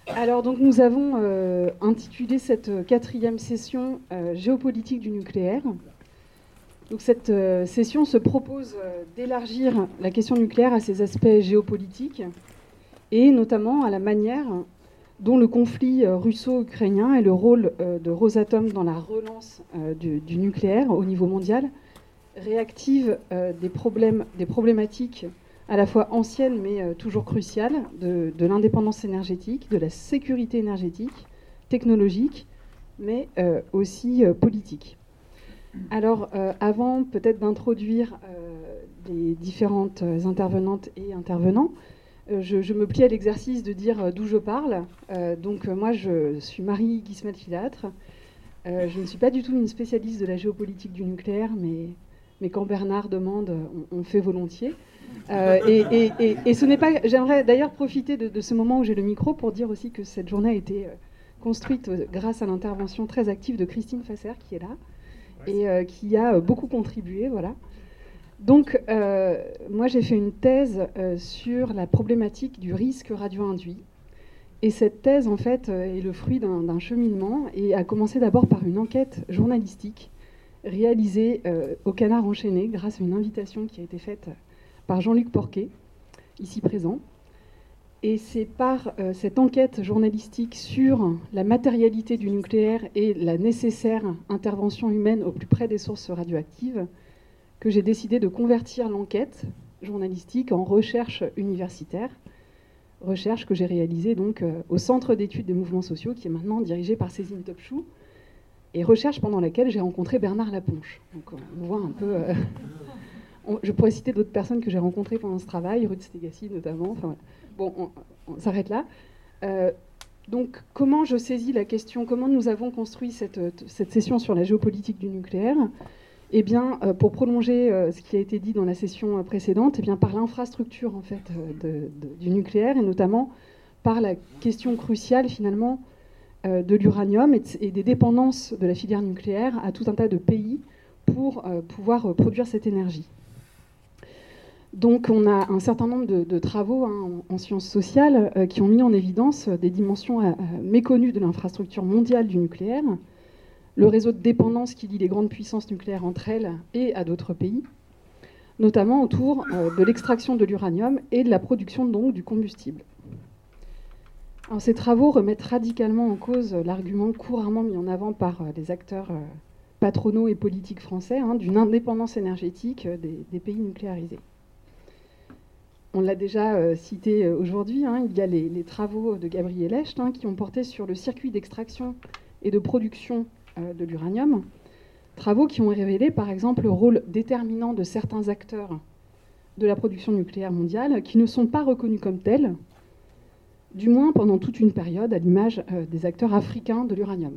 Alors, donc, nous avons intitulé cette quatrième session Géopolitique du nucléaire. Donc, cette session se propose d'élargir la question nucléaire à ses aspects géopolitiques et notamment à la manière dont le conflit russo-ukrainien et le rôle de Rosatom dans la relance du nucléaire au niveau mondial réactive des problématiques à la fois anciennes mais toujours cruciales de l'indépendance énergétique, de la sécurité énergétique, technologique, mais aussi politique. Alors, avant peut-être d'introduire les différentes intervenantes et intervenants, je me plie à l'exercice de dire d'où je parle. Donc, moi, je suis Marie Guismet-Filâtre. Je ne suis pas du tout une spécialiste de la géopolitique du nucléaire, mais quand Bernard demande, on fait volontiers. Et ce n'est pas. J'aimerais d'ailleurs profiter de ce moment où j'ai le micro pour dire aussi que cette journée a été construite grâce à l'intervention très active de Christine Fasser, qui est là, et qui a beaucoup contribué. Voilà. Donc, moi, j'ai fait une thèse sur la problématique du risque radio-induit. Et cette thèse, en fait, est le fruit d'un cheminement et a commencé d'abord par une enquête journalistique réalisée au Canard enchaîné grâce à une invitation qui a été faite par Jean-Luc Porquet, ici présent. Et c'est par cette enquête journalistique sur la matérialité du nucléaire et la nécessaire intervention humaine au plus près des sources radioactives que j'ai décidé de convertir l'enquête journalistique en recherche universitaire, recherche que j'ai réalisée donc au Centre d'études des mouvements sociaux, qui est maintenant dirigé par Cézine Topchou, et recherche pendant laquelle j'ai rencontré Bernard Laponche. Donc on voit un peu... je pourrais citer d'autres personnes que j'ai rencontrées pendant ce travail, Ruth Stegassi notamment. Enfin, bon, on s'arrête là. Donc, comment je saisis la question, comment nous avons construit cette session sur la géopolitique du nucléaire? Eh bien, pour prolonger ce qui a été dit dans la session précédente, eh bien, par l'infrastructure en fait, du nucléaire, et notamment par la question cruciale finalement de l'uranium et des dépendances de la filière nucléaire à tout un tas de pays pour pouvoir produire cette énergie. Donc on a un certain nombre de travaux en sciences sociales qui ont mis en évidence des dimensions méconnues de l'infrastructure mondiale du nucléaire, le réseau de dépendance qui lie les grandes puissances nucléaires entre elles et à d'autres pays, notamment autour de l'extraction de l'uranium et de la production donc du combustible. Alors, ces travaux remettent radicalement en cause l'argument couramment mis en avant par les acteurs patronaux et politiques français d'une indépendance énergétique des pays nucléarisés. On l'a déjà cité aujourd'hui, il y a les travaux de Gabriel Hecht qui ont porté sur le circuit d'extraction et de production de l'uranium, travaux qui ont révélé par exemple le rôle déterminant de certains acteurs de la production nucléaire mondiale qui ne sont pas reconnus comme tels, du moins pendant toute une période, à l'image des acteurs africains de l'uranium.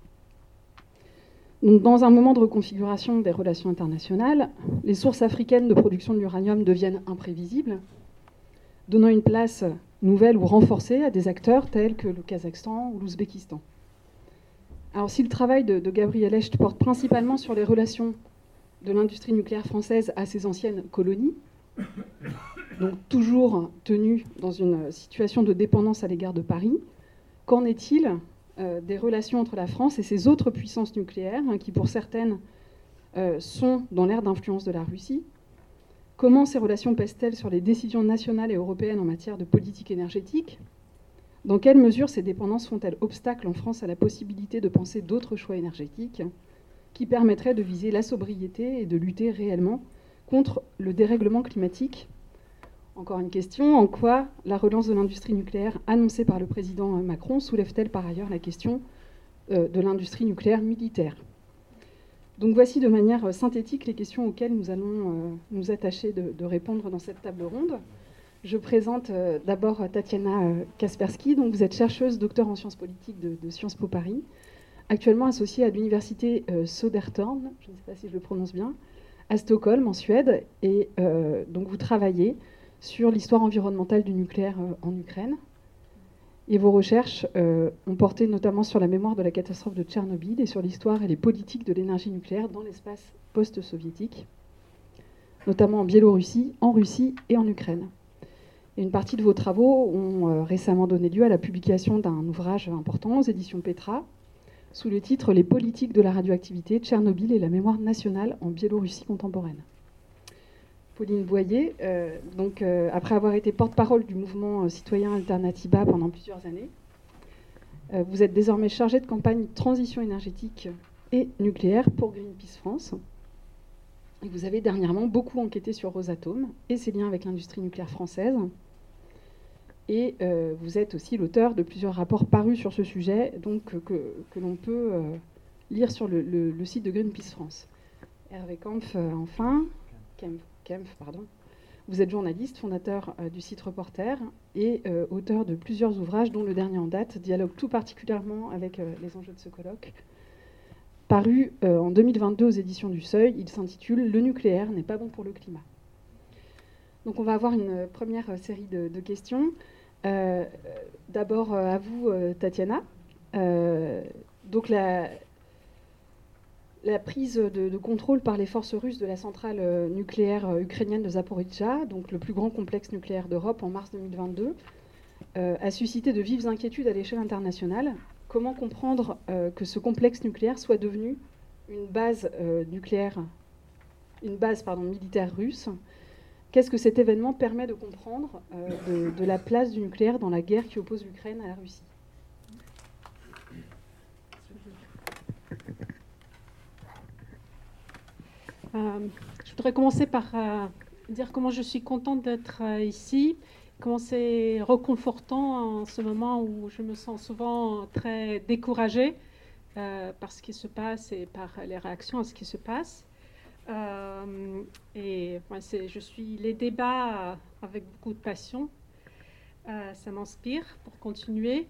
Donc, dans un moment de reconfiguration des relations internationales, les sources africaines de production de l'uranium deviennent imprévisibles, donnant une place nouvelle ou renforcée à des acteurs tels que le Kazakhstan ou l'Ouzbékistan. Alors, si le travail de Gabriel Hecht porte principalement sur les relations de l'industrie nucléaire française à ses anciennes colonies, donc toujours tenues dans une situation de dépendance à l'égard de Paris, qu'en est-il des relations entre la France et ses autres puissances nucléaires, qui pour certaines sont dans l'ère d'influence de la Russie? Comment ces relations pèsent-elles sur les décisions nationales et européennes en matière de politique énergétique? Dans quelle mesure ces dépendances font-elles obstacle en France à la possibilité de penser d'autres choix énergétiques qui permettraient de viser la sobriété et de lutter réellement contre le dérèglement climatique? Encore une question, en quoi la relance de l'industrie nucléaire annoncée par le président Macron soulève-t-elle par ailleurs la question de l'industrie nucléaire militaire? Donc voici de manière synthétique les questions auxquelles nous allons nous attacher de répondre dans cette table ronde. Je présente d'abord Tatiana Kaspersky. Donc vous êtes chercheuse, docteur en sciences politiques de Sciences Po Paris, actuellement associée à l'université Södertörn, je ne sais pas si je le prononce bien, à Stockholm, en Suède. Et donc vous travaillez sur l'histoire environnementale du nucléaire en Ukraine. Et vos recherches ont porté notamment sur la mémoire de la catastrophe de Tchernobyl et sur l'histoire et les politiques de l'énergie nucléaire dans l'espace post-soviétique, notamment en Biélorussie, en Russie et en Ukraine. Et une partie de vos travaux ont récemment donné lieu à la publication d'un ouvrage important aux éditions Petra, sous le titre « Les politiques de la radioactivité, Tchernobyl et la mémoire nationale en Biélorussie contemporaine ». Pauline Boyer, après avoir été porte-parole du mouvement citoyen Alternatiba pendant plusieurs années, vous êtes désormais chargée de campagne transition énergétique et nucléaire pour Greenpeace France. Et vous avez dernièrement beaucoup enquêté sur Rosatom et ses liens avec l'industrie nucléaire française. Et vous êtes aussi l'auteur de plusieurs rapports parus sur ce sujet, donc que l'on peut lire sur le site de Greenpeace France. Hervé Kempf, Kempf, pardon. Vous êtes journaliste, fondateur du site Reporter et auteur de plusieurs ouvrages, dont le dernier en date dialogue tout particulièrement avec les enjeux de ce colloque. Paru en 2022 aux éditions du Seuil, il s'intitule « Le nucléaire n'est pas bon pour le climat ». Donc on va avoir une première série de questions. D'abord à vous, Tatiana. Donc la prise de contrôle par les forces russes de la centrale nucléaire ukrainienne de Zaporijjia, donc le plus grand complexe nucléaire d'Europe en mars 2022, a suscité de vives inquiétudes à l'échelle internationale. Comment comprendre que ce complexe nucléaire soit devenu une base militaire russe? Qu'est-ce que cet événement permet de comprendre de la place du nucléaire dans la guerre qui oppose l'Ukraine à la Russie? Je voudrais commencer par dire comment je suis contente d'être ici, comment c'est réconfortant en ce moment où je me sens souvent très découragée par ce qui se passe et par les réactions à ce qui se passe. Je suis les débats avec beaucoup de passion. Ça m'inspire pour continuer.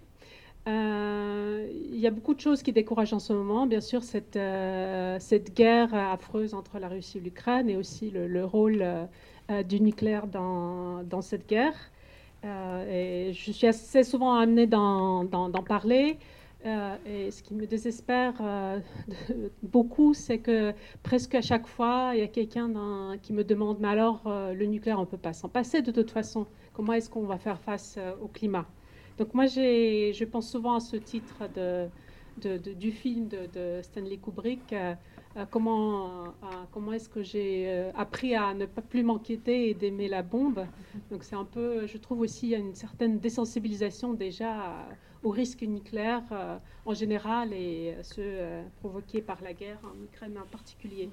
Il y a beaucoup de choses qui découragent en ce moment. Bien sûr, cette guerre affreuse entre la Russie et l'Ukraine et aussi le rôle du nucléaire dans cette guerre. Et je suis assez souvent amenée d'en parler. Et ce qui me désespère beaucoup, c'est que presque à chaque fois, il y a quelqu'un qui me demande « Mais alors, le nucléaire, on ne peut pas s'en passer de toute façon. Comment est-ce qu'on va faire face au climat ?» Donc moi, je pense souvent à ce titre du film de Stanley Kubrick, comment est-ce que j'ai appris à ne pas plus m'inquiéter et d'aimer la bombe. Donc c'est un peu, je trouve aussi, il y a une certaine désensibilisation déjà aux risques nucléaires en général et ceux provoqués par la guerre en Ukraine en particulier.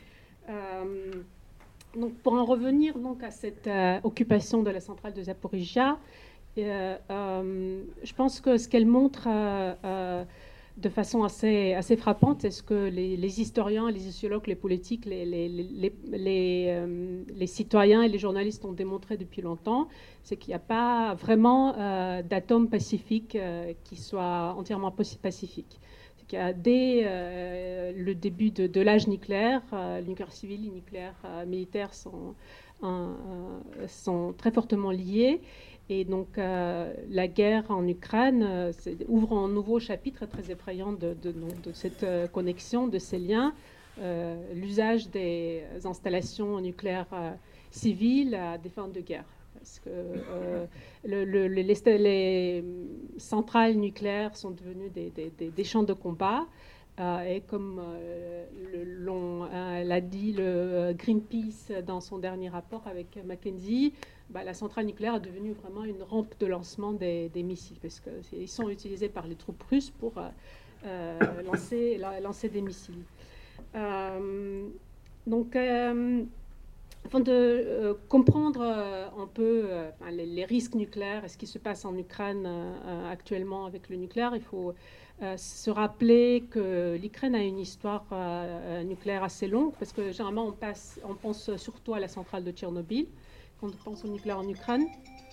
Donc pour en revenir donc, à cette occupation de la centrale de Zaporijjia, je pense que ce qu'elle montre de façon assez frappante, c'est ce que les historiens, les sociologues, les politiques, les citoyens et les journalistes ont démontré depuis longtemps, c'est qu'il n'y a pas vraiment d'atome pacifique qui soit entièrement pacifique. C'est qu'il y a dès le début de l'âge nucléaire, le nucléaire civil et le nucléaire militaire sont très fortement liés. Et donc, la guerre en Ukraine ouvre un nouveau chapitre très effrayant de cette connexion, de ces liens, l'usage des installations nucléaires civiles à des fins de guerre. Parce que les centrales nucléaires sont devenues des champs de combat. Et comme l'a dit le Greenpeace dans son dernier rapport avec McKinsey, la centrale nucléaire est devenue vraiment une rampe de lancement des missiles, parce qu'ils sont utilisés par les troupes russes pour lancer des missiles. Afin de comprendre un peu les risques nucléaires et ce qui se passe en Ukraine actuellement avec le nucléaire, il faut se rappeler que l'Ukraine a une histoire nucléaire assez longue, parce que généralement on pense surtout à la centrale de Tchernobyl quand on pense au nucléaire en Ukraine.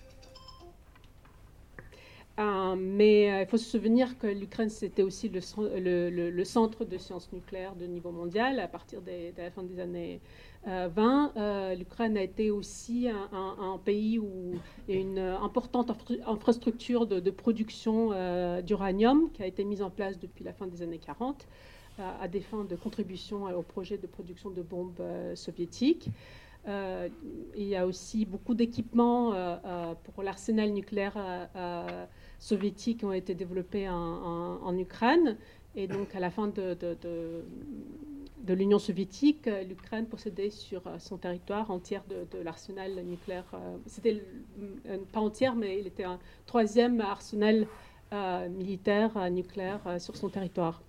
Mais il faut se souvenir que l'Ukraine, c'était aussi le centre de sciences nucléaires de niveau mondial à partir de la fin des années 20. L'Ukraine a été aussi un pays où il y a une importante infrastructure de production d'uranium qui a été mise en place depuis la fin des années 40 à des fins de contribution au projet de production de bombes soviétiques. Il y a aussi beaucoup d'équipements pour l'arsenal nucléaire soviétique qui ont été développés en Ukraine. Et donc, à la fin de l'Union soviétique, l'Ukraine possédait sur son territoire entière de l'arsenal nucléaire. C'était pas entière, mais il était un troisième arsenal militaire nucléaire sur son territoire.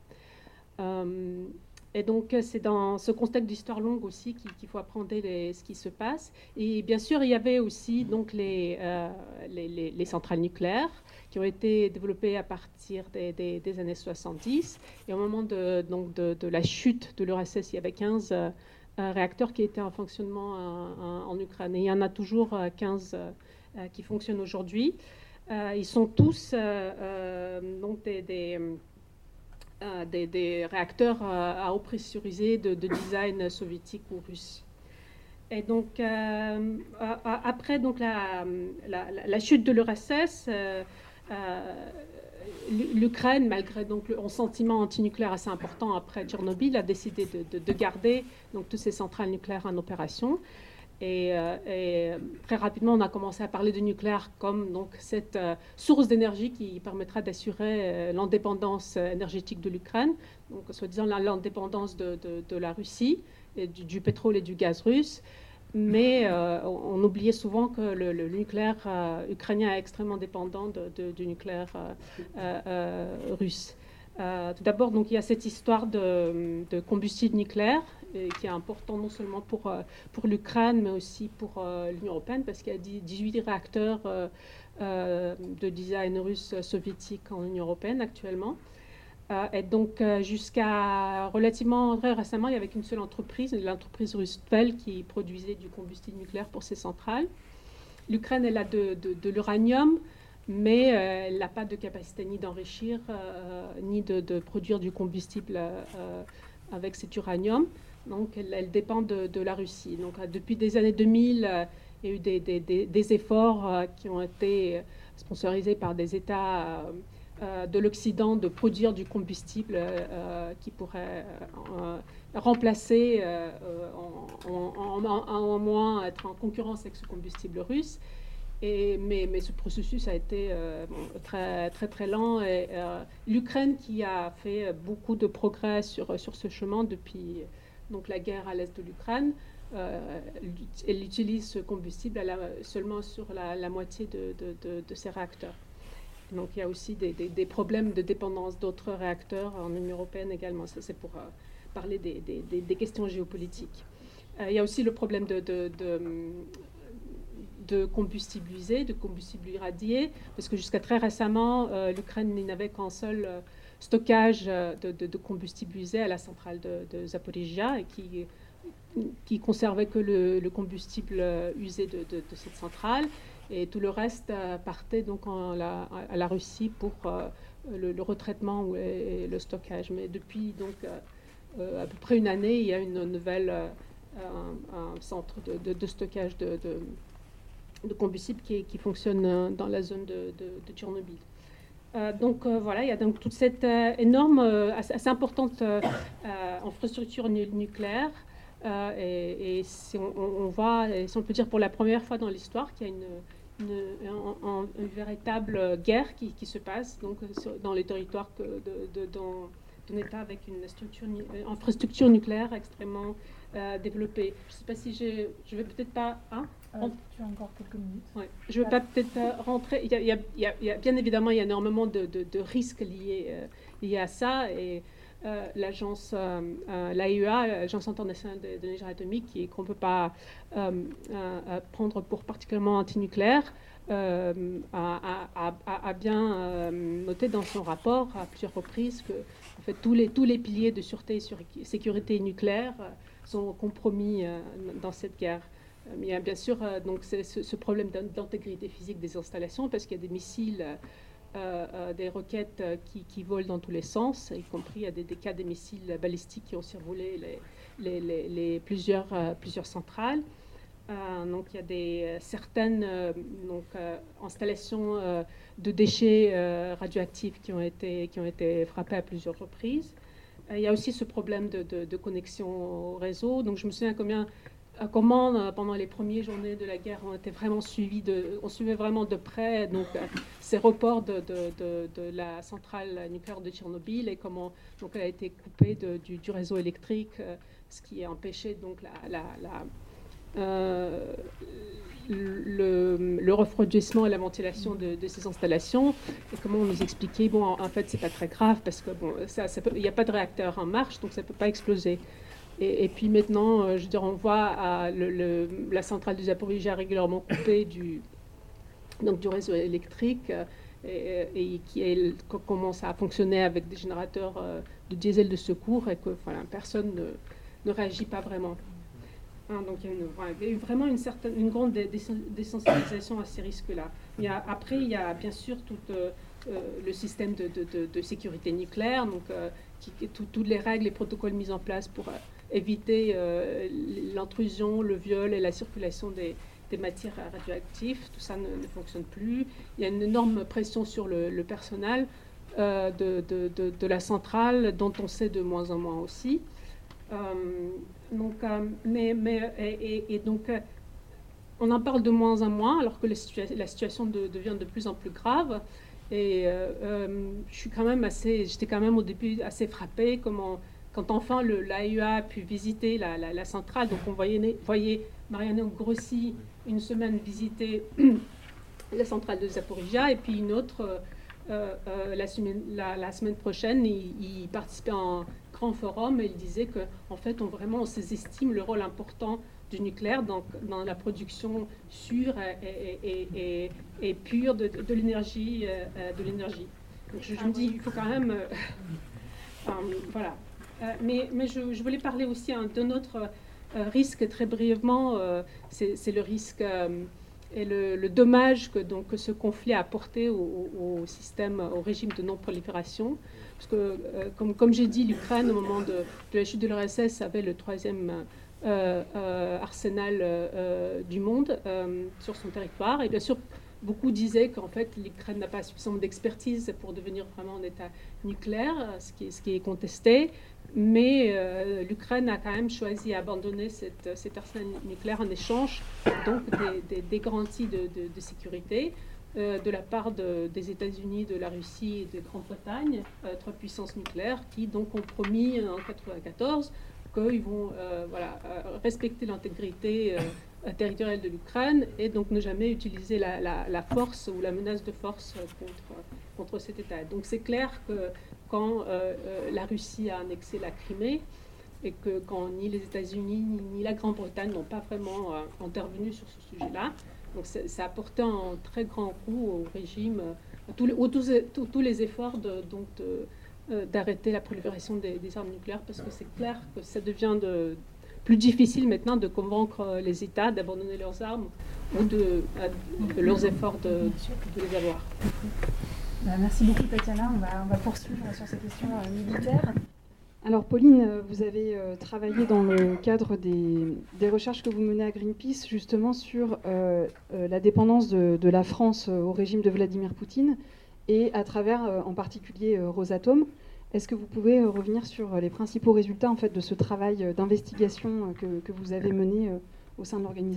Et donc, c'est dans ce contexte d'histoire longue aussi qu'il faut apprendre ce qui se passe. Et bien sûr, il y avait aussi donc, les centrales nucléaires qui ont été développées à partir des années 70. Et au moment de la chute de l'URSS, il y avait 15 réacteurs qui étaient en fonctionnement en Ukraine. Et il y en a toujours 15 qui fonctionnent aujourd'hui. Ils sont tous donc des réacteurs à eau pressurisée de design soviétique ou russe. Et donc, après donc, la chute de l'URSS, l'Ukraine, malgré donc, un sentiment antinucléaire assez important après Tchernobyl, a décidé de garder donc, toutes ces centrales nucléaires en opération. Et très rapidement, on a commencé à parler de nucléaire comme donc, cette source d'énergie qui permettra d'assurer l'indépendance énergétique de l'Ukraine, donc soi-disant l'indépendance de la Russie, et du pétrole et du gaz russe. Mais on oubliait souvent que le nucléaire ukrainien est extrêmement dépendant du nucléaire russe. Tout d'abord, donc, il y a cette histoire de combustible nucléaire qui est important non seulement pour l'Ukraine, mais aussi pour l'Union européenne, parce qu'il y a 18 réacteurs de design russe soviétique en Union européenne actuellement. Et donc, jusqu'à relativement très récemment, il y avait qu'une seule entreprise, l'entreprise Rustvel, qui produisait du combustible nucléaire pour ses centrales. L'Ukraine, elle a de l'uranium, mais elle n'a pas de capacité ni d'enrichir, ni de produire du combustible avec cet uranium. Donc, elle dépend de la Russie. Donc, depuis des années 2000, il y a eu des efforts qui ont été sponsorisés par des États de l'Occident de produire du combustible qui pourrait remplacer, en moins être en concurrence avec ce combustible russe. Mais ce processus a été très, très, très lent. Et l'Ukraine, qui a fait beaucoup de progrès sur ce chemin depuis donc, la guerre à l'est de l'Ukraine, elle utilise ce combustible seulement sur la moitié de ses réacteurs. Donc il y a aussi des problèmes de dépendance d'autres réacteurs en Union européenne également. Ça, c'est pour parler des questions géopolitiques. Il y a aussi le problème de combustible usé, de combustible irradié, parce que jusqu'à très récemment, l'Ukraine n'avait qu'un seul stockage de combustible usé à la centrale de Zaporizhzhia, et qui conservait que le combustible usé de cette centrale. Et tout le reste partait donc à la Russie pour le retraitement et le stockage. Mais depuis donc, à peu près une année, il y a une nouvelle un centre de stockage de combustible qui fonctionne dans la zone de Tchernobyl. Donc voilà, il y a donc toute cette énorme, assez importante infrastructure nucléaire. Et si on voit, si on peut dire pour la première fois dans l'histoire, qu'il y a une véritable guerre qui se passe donc, dans les territoires d'un État avec une infrastructure nucléaire extrêmement développée. Je ne sais pas si je vais peut-être pas... Hein, tu as encore quelques minutes. Ouais. Je ne vais pas peut-être rentrer... Il y a, bien évidemment, il y a énormément de risques liés à ça. Et l'agence, l'AIEA, l'Agence internationale de l'énergie atomique, qu'on ne peut pas prendre pour particulièrement antinucléaire, a bien noté dans son rapport à plusieurs reprises que en fait, tous les piliers de sûreté et sécurité nucléaire sont compromis dans cette guerre. Il y a bien sûr donc, ce problème d'intégrité physique des installations, parce qu'il y a des missiles, des roquettes qui volent dans tous les sens, y compris il y a des cas des missiles balistiques qui ont survolé plusieurs centrales. Donc il y a certaines installations de déchets radioactifs qui ont été frappées à plusieurs reprises. Il y a aussi ce problème de connexion au réseau. Donc je me souviens combien comment pendant les premières journées de la guerre on suivait vraiment de près donc, ces reports de la centrale nucléaire de Tchernobyl et comment donc, elle a été coupée du réseau électrique, ce qui a empêché donc, le refroidissement et la ventilation de ces installations. Et comment on nous expliquait, bon, en fait, c'est pas très grave parce que bon, il n'y a pas de réacteur en marche, donc ça ne peut pas exploser. Et puis maintenant, je veux dire, on voit la centrale de Zaporizhzhia régulièrement coupée du réseau électrique et qui commence à fonctionner avec des générateurs de diesel de secours et que voilà, personne ne réagit pas vraiment. Donc il y a eu vraiment une grande désensibilisation à ces risques-là. Après, il y a bien sûr tout le système de sécurité nucléaire, donc toutes les règles et protocoles mis en place pour éviter l'intrusion, le viol et la circulation des matières radioactives. Tout ça ne fonctionne plus. Il y a une énorme pression sur le personnel de la centrale, dont on sait de moins en moins aussi. Donc, on en parle de moins en moins, alors que la situation devient de plus en plus grave. Et j'étais quand même au début assez frappée quand enfin l'AEA a pu visiter la centrale. Donc on voyait Mariano Grossi une semaine visiter la centrale de Zaporizhzhia et puis une autre la semaine prochaine, il participait à un grand forum et il disait que en fait on sous-estime le rôle important du nucléaire dans la production sûre et pure de l'énergie. Donc je me dis il faut quand même voilà. Mais je voulais parler aussi d'un autre risque très brièvement, c'est le risque et le dommage que ce conflit a apporté au régime de non-prolifération. Parce que, comme j'ai dit, l'Ukraine, au moment de la chute de l'URSS, avait le troisième arsenal du monde sur son territoire. Et bien sûr, beaucoup disaient qu'en fait, l'Ukraine n'a pas suffisamment d'expertise pour devenir vraiment un État nucléaire, ce qui est contesté. Mais l'Ukraine a quand même choisi d'abandonner cet arsenal nucléaire en échange donc des garanties de sécurité de la part des États-Unis, de la Russie et de Grande-Bretagne, trois puissances nucléaires qui donc ont promis en 1994 qu'ils vont respecter l'intégrité territoriale de l'Ukraine et donc ne jamais utiliser la force ou la menace de force contre cet État. Donc c'est clair que quand la Russie a annexé la Crimée et que quand ni les États-Unis ni la Grande-Bretagne n'ont pas vraiment intervenu sur ce sujet-là, donc ça a apporté un très grand coup au régime, tous les efforts d'arrêter la prolifération des armes nucléaires, parce que c'est clair que ça devient plus difficile maintenant de convaincre les États d'abandonner leurs armes ou de leurs efforts de les avoir. Merci beaucoup Tatiana, on va poursuivre sur ces questions militaires. Alors Pauline, vous avez travaillé dans le cadre des recherches que vous menez à Greenpeace justement sur la dépendance de la France au régime de Vladimir Poutine et à travers en particulier Rosatom. Est-ce que vous pouvez revenir sur les principaux résultats en fait, de ce travail d'investigation que vous avez mené au sein de l'organisation ?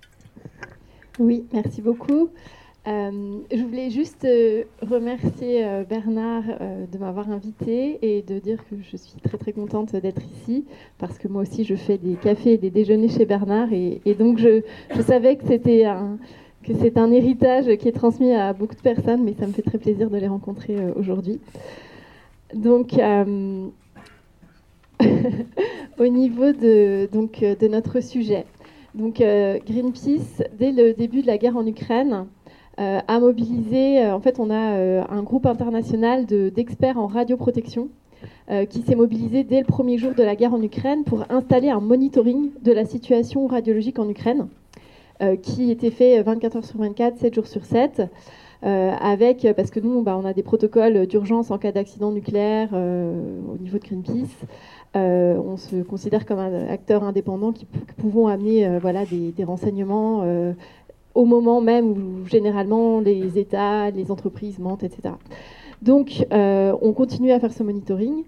Oui, merci beaucoup. Je voulais juste remercier Bernard de m'avoir invitée et de dire que je suis très très contente d'être ici parce que moi aussi je fais des cafés et des déjeuners chez Bernard et donc je savais que c'est un héritage qui est transmis à beaucoup de personnes, mais ça me fait très plaisir de les rencontrer aujourd'hui. Donc au niveau de notre sujet, donc Greenpeace, dès le début de la guerre en Ukraine, a mobilisé, en fait on a un groupe international d'experts en radioprotection qui s'est mobilisé dès le premier jour de la guerre en Ukraine pour installer un monitoring de la situation radiologique en Ukraine qui était fait 24 heures sur 24, 7 jours sur 7 parce que nous on a des protocoles d'urgence en cas d'accident nucléaire au niveau de Greenpeace. On se considère comme un acteur indépendant qui pouvons amener des renseignements au moment même où généralement les États, les entreprises mentent, etc. Donc on continue à faire ce monitoring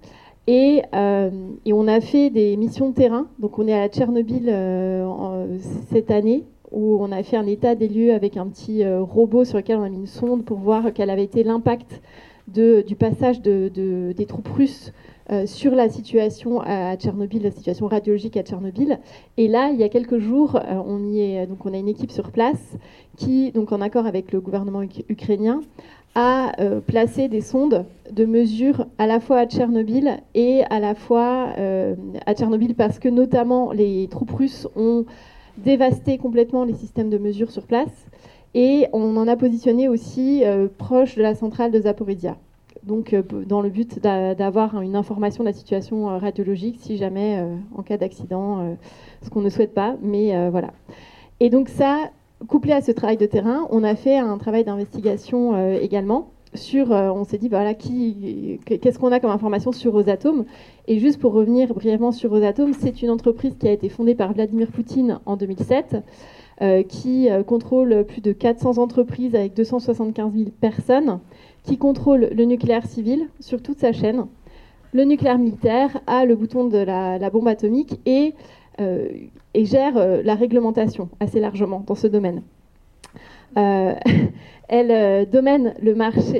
Et on a fait des missions de terrain. Donc on est à Tchernobyl cette année, où on a fait un état des lieux avec un petit robot sur lequel on a mis une sonde pour voir quel avait été l'impact du passage des troupes russes sur la situation à Tchernobyl, la situation radiologique à Tchernobyl. Et là, il y a quelques jours, on a une équipe sur place qui, donc en accord avec le gouvernement ukrainien, a placé des sondes de mesure à la fois à Tchernobyl et à la fois à Tchernobyl parce que notamment les troupes russes ont dévasté complètement les systèmes de mesure sur place, et on en a positionné aussi proche de la centrale de Zaporizhia. Donc dans le but d'avoir une information de la situation radiologique si jamais en cas d'accident, ce qu'on ne souhaite pas, mais voilà. Et donc ça, couplé à ce travail de terrain, on a fait un travail d'investigation également sur, on s'est dit, voilà, qu'est-ce qu'on a comme information sur Rosatom. Et juste pour revenir brièvement sur Rosatom, c'est une entreprise qui a été fondée par Vladimir Poutine en 2007, qui contrôle plus de 400 entreprises avec 275 000 personnes, qui contrôle le nucléaire civil sur toute sa chaîne, le nucléaire militaire, a le bouton de la bombe atomique et gère la réglementation assez largement dans ce domaine. Elle domine le marché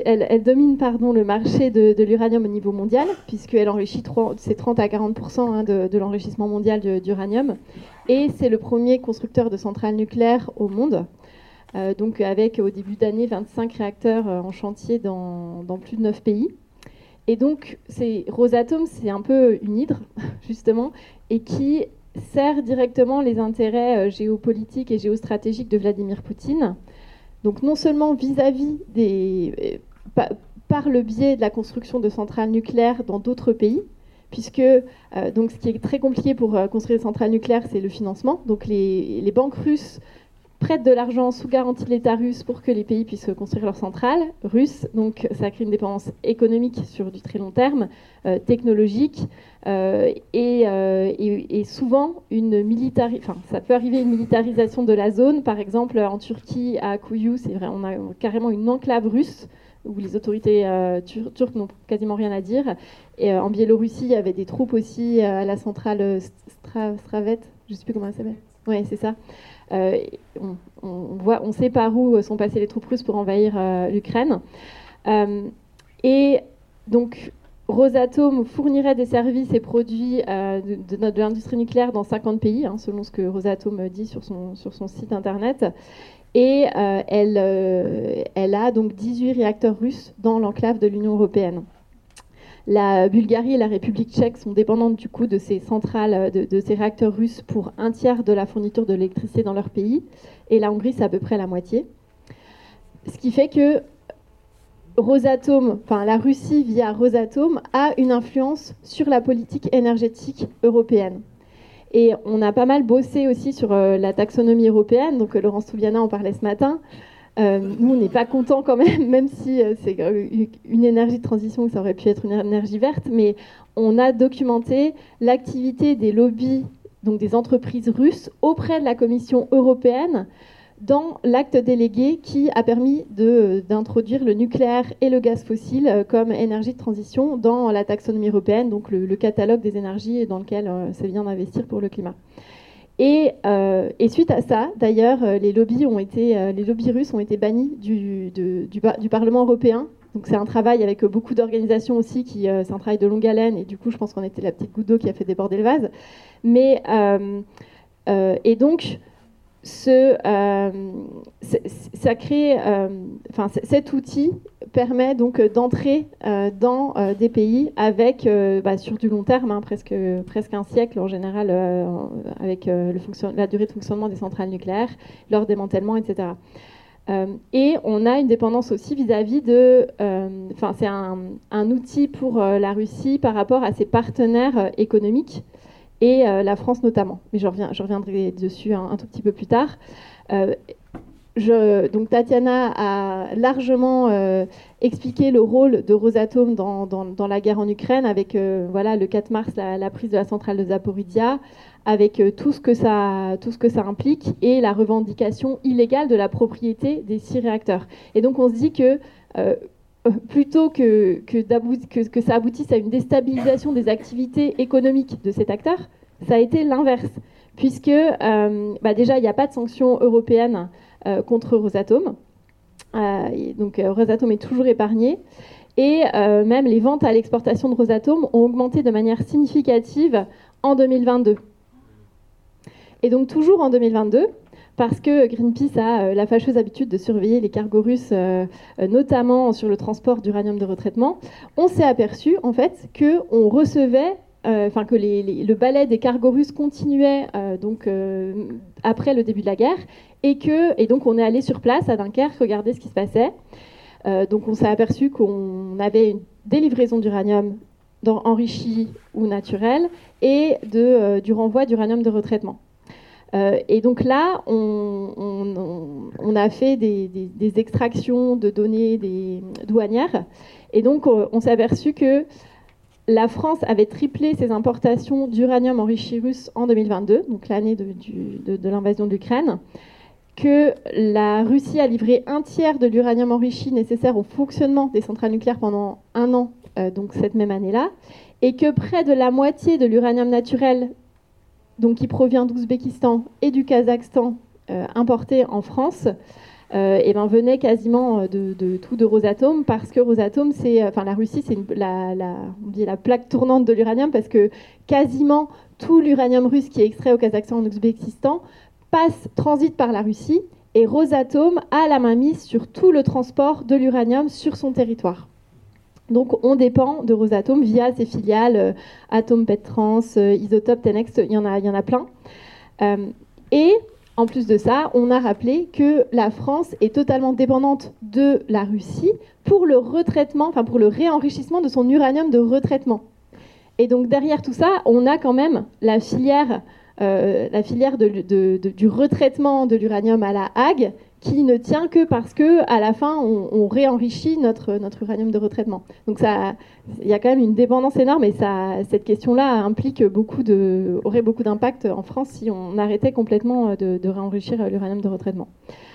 de l'uranium au niveau mondial, puisqu'elle enrichit 30 à 40% de l'enrichissement mondial d'uranium. Et c'est le premier constructeur de centrales nucléaires au monde. Donc avec au début d'année 25 réacteurs en chantier dans plus de 9 pays. Et donc Rosatom, c'est un peu une hydre, justement, et qui sert directement les intérêts géopolitiques et géostratégiques de Vladimir Poutine. Donc non seulement vis-à-vis par le biais de la construction de centrales nucléaires dans d'autres pays, puisque donc ce qui est très compliqué pour construire des centrales nucléaires, c'est le financement. Donc les banques russes prêtent de l'argent sous garantie de l'État russe pour que les pays puissent construire leurs centrales russes. Donc ça crée une dépendance économique sur du très long terme, technologique, et souvent ça peut arriver une militarisation de la zone. Par exemple, en Turquie, à Akuyu, c'est vrai, on a carrément une enclave russe où les autorités turques n'ont quasiment rien à dire. Et en Biélorussie, il y avait des troupes aussi à la centrale Stravet, je ne sais plus comment elle s'appelle. Oui, c'est ça. On sait par où sont passées les troupes russes pour envahir l'Ukraine. Et donc, Rosatom fournirait des services et produits de l'industrie nucléaire dans 50 pays, selon ce que Rosatom dit sur son site internet. Et elle a donc 18 réacteurs russes dans l'enclave de l'Union européenne. La Bulgarie et la République tchèque sont dépendantes du coup de ces centrales, de ces réacteurs russes pour un tiers de la fourniture de l'électricité dans leur pays. Et la Hongrie, c'est à peu près la moitié. Ce qui fait que la Russie via Rosatom a une influence sur la politique énergétique européenne. Et on a pas mal bossé aussi sur la taxonomie européenne. Donc Laurence Toubiana en parlait ce matin. Nous, on n'est pas contents quand même si c'est une énergie de transition, que ça aurait pu être une énergie verte, mais on a documenté l'activité des lobbies, donc des entreprises russes, auprès de la Commission européenne dans l'acte délégué qui a permis d'introduire le nucléaire et le gaz fossile comme énergie de transition dans la taxonomie européenne, donc le catalogue des énergies dans lequel c'est bien d'investir pour le climat. Et suite à ça, d'ailleurs, les lobbies russes ont été bannis du Parlement européen. Donc c'est un travail avec beaucoup d'organisations aussi, c'est un travail de longue haleine, et du coup je pense qu'on était la petite goutte d'eau qui a fait déborder le vase. Mais, et donc, ça crée, cet outil permet donc d'entrer dans des pays avec, sur du long terme, presque un siècle en général, avec la durée de fonctionnement des centrales nucléaires, leur démantèlement, etc. Et on a une dépendance aussi vis-à-vis c'est un outil pour la Russie par rapport à ses partenaires économiques, et la France notamment. Mais je reviendrai dessus un tout petit peu plus tard. Donc Tatiana a largement expliqué le rôle de Rosatom dans la guerre en Ukraine, avec le 4 mars la prise de la centrale de Zaporizhia, avec tout ce que ça implique, et la revendication illégale de la propriété des 6 réacteurs. Et donc on se dit que plutôt que ça aboutisse à une déstabilisation des activités économiques de cet acteur, ça a été l'inverse. Puisque déjà, il n'y a pas de sanctions européennes contre Rosatom. Donc Rosatom est toujours épargné. Et même les ventes à l'exportation de Rosatom ont augmenté de manière significative en 2022. Et donc toujours en 2022, parce que Greenpeace a la fâcheuse habitude de surveiller les cargos russes, notamment sur le transport d'uranium de retraitement, on s'est aperçu en fait qu'on recevait, que le balai des cargos russes continuait après le début de la guerre, et donc on est allé sur place à Dunkerque regarder ce qui se passait. Donc on s'est aperçu qu'on avait des livraisons d'uranium enrichi ou naturel et du renvoi d'uranium de retraitement. Et donc là, on a fait des extractions de données douanières. Et donc, on s'est aperçu que la France avait triplé ses importations d'uranium enrichi russe en 2022, donc l'année de l'invasion de l'Ukraine, que la Russie a livré un tiers de l'uranium enrichi nécessaire au fonctionnement des centrales nucléaires pendant un an, donc cette même année-là, et que près de la moitié de l'uranium naturel donc qui provient d'Ouzbékistan et du Kazakhstan, importé en France, venait quasiment de Rosatom, parce que Rosatom, la Russie, c'est on dit la plaque tournante de l'uranium, parce que quasiment tout l'uranium russe qui est extrait au Kazakhstan et en Ouzbékistan transite par la Russie, et Rosatom a la main mise sur tout le transport de l'uranium sur son territoire. Donc on dépend de Rosatom via ses filiales Atom-Pettrans, Isotope, Tenex, il y en a plein. Et en plus de ça, on a rappelé que la France est totalement dépendante de la Russie pour le retraitement, pour le réenrichissement de son uranium de retraitement. Et donc derrière tout ça, on a quand même la filière du retraitement de l'uranium à la Hague, qui ne tient que parce que à la fin on réenrichit notre uranium de retraitement. Donc il y a quand même une dépendance énorme, et cette question-là aurait beaucoup d'impact en France si on arrêtait complètement de réenrichir l'uranium de retraitement.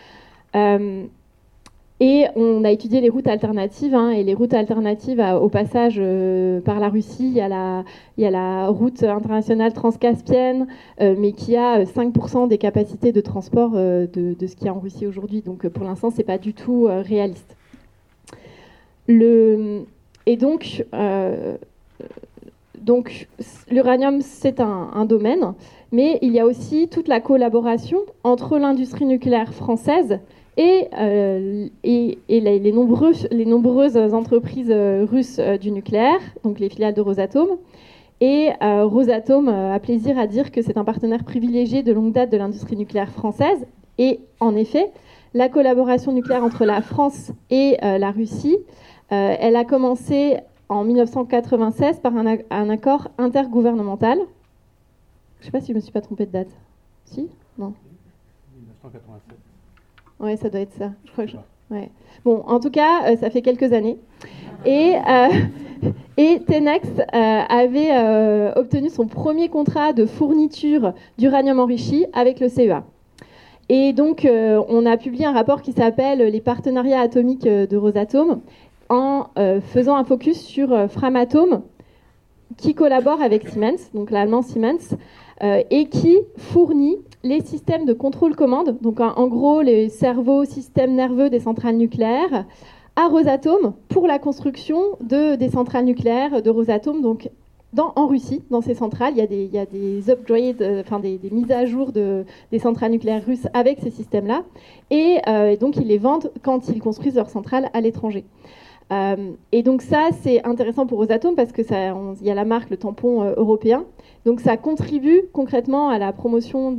Et on a étudié les routes alternatives, et les routes alternatives au passage par la Russie, il y a la route internationale transcaspienne, mais qui a 5% des capacités de transport de ce qu'il y a en Russie aujourd'hui. Donc pour l'instant, ce n'est pas du tout réaliste. Et donc l'uranium, c'est un domaine, mais il y a aussi toute la collaboration entre l'industrie nucléaire française et les nombreuses entreprises russes du nucléaire, donc les filiales de Rosatom. Et Rosatom a plaisir à dire que c'est un partenaire privilégié de longue date de l'industrie nucléaire française. Et en effet, la collaboration nucléaire entre la France et la Russie, elle a commencé en 1996 par un accord intergouvernemental. Je ne sais pas si je ne me suis pas trompée de date. Si ? Non. 1987. Ouais, ça doit être ça. Je crois que ouais. Bon, en tout cas, ça fait quelques années. Et Tenex avait obtenu son premier contrat de fourniture d'uranium enrichi avec le CEA. Et donc, on a publié un rapport qui s'appelle « Les partenariats atomiques de Rosatom », en faisant un focus sur Framatome, qui collabore avec Siemens, donc l'allemand Siemens, et qui fournit les systèmes de contrôle-commande, donc en gros les cerveaux, systèmes nerveux des centrales nucléaires, à Rosatom pour la construction des centrales nucléaires de Rosatom. Donc en Russie, dans ces centrales, il y a des upgrades, des mises à jour des centrales nucléaires russes avec ces systèmes-là, et donc ils les vendent quand ils construisent leurs centrales à l'étranger. Et donc ça, c'est intéressant pour Rosatom parce que il y a la marque, le tampon européen. Donc ça contribue concrètement à la promotion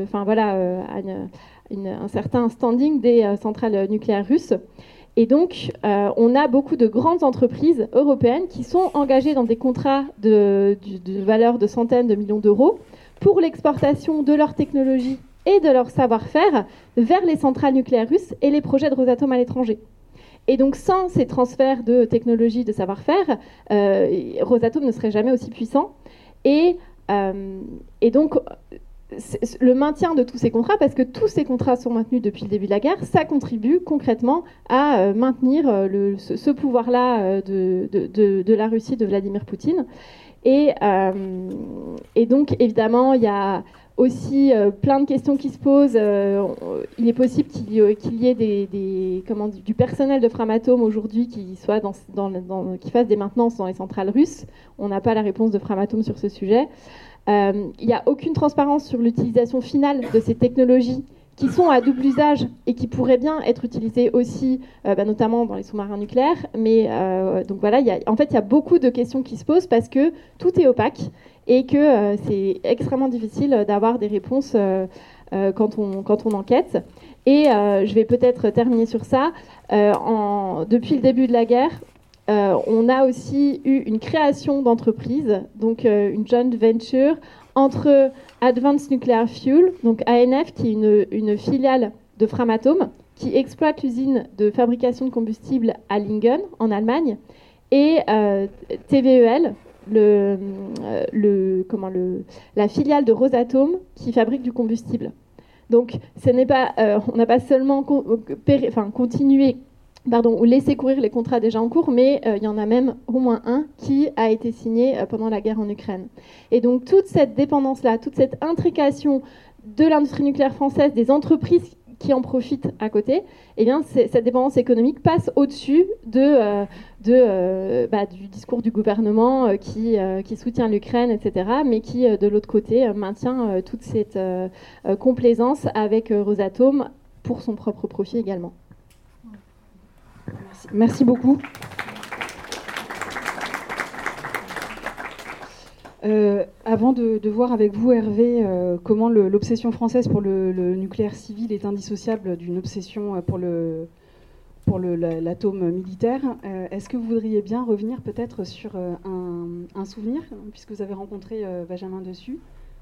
à un certain standing des centrales nucléaires russes. Et donc, on a beaucoup de grandes entreprises européennes qui sont engagées dans des contrats de valeur de centaines de millions d'euros pour l'exportation de leur technologie et de leur savoir-faire vers les centrales nucléaires russes et les projets de Rosatom à l'étranger. Et donc, sans ces transferts de technologie, de savoir-faire, Rosatom ne serait jamais aussi puissant. Et donc, le maintien de tous ces contrats, parce que tous ces contrats sont maintenus depuis le début de la guerre, ça contribue concrètement à maintenir ce pouvoir-là de la Russie, de Vladimir Poutine. Et donc, évidemment, il y a aussi plein de questions qui se posent. Il est possible qu'il y ait du personnel de Framatome aujourd'hui qui soit qui fasse des maintenances dans les centrales russes. On n'a pas la réponse de Framatome sur ce sujet. Il n'y a aucune transparence sur l'utilisation finale de ces technologies qui sont à double usage et qui pourraient bien être utilisées aussi, notamment dans les sous-marins nucléaires. Mais donc voilà, il y a beaucoup de questions qui se posent parce que tout est opaque et que c'est extrêmement difficile d'avoir des réponses quand on enquête. Et je vais peut-être terminer sur ça. Depuis le début de la guerre, on a aussi eu une création d'entreprise, donc une joint venture entre Advanced Nuclear Fuel, donc ANF, qui est une filiale de Framatome, qui exploite l'usine de fabrication de combustible à Lingen, en Allemagne, et TVEL, la filiale de Rosatom, qui fabrique du combustible. Donc, on n'a pas seulement continué ou laisser courir les contrats déjà en cours, mais il y en a même au moins un qui a été signé pendant la guerre en Ukraine. Et donc toute cette dépendance-là, toute cette intrication de l'industrie nucléaire française, des entreprises qui en profitent à côté, eh bien, cette dépendance économique passe au-dessus du discours du gouvernement qui soutient l'Ukraine, etc., mais qui, de l'autre côté, maintient toute cette complaisance avec Rosatom pour son propre profit également. Merci beaucoup. Avant de voir avec vous, Hervé, comment l'obsession française pour le nucléaire civil est indissociable d'une obsession pour l'atome militaire, est-ce que vous voudriez bien revenir peut-être sur un souvenir, puisque vous avez rencontré Benjamin Dessus?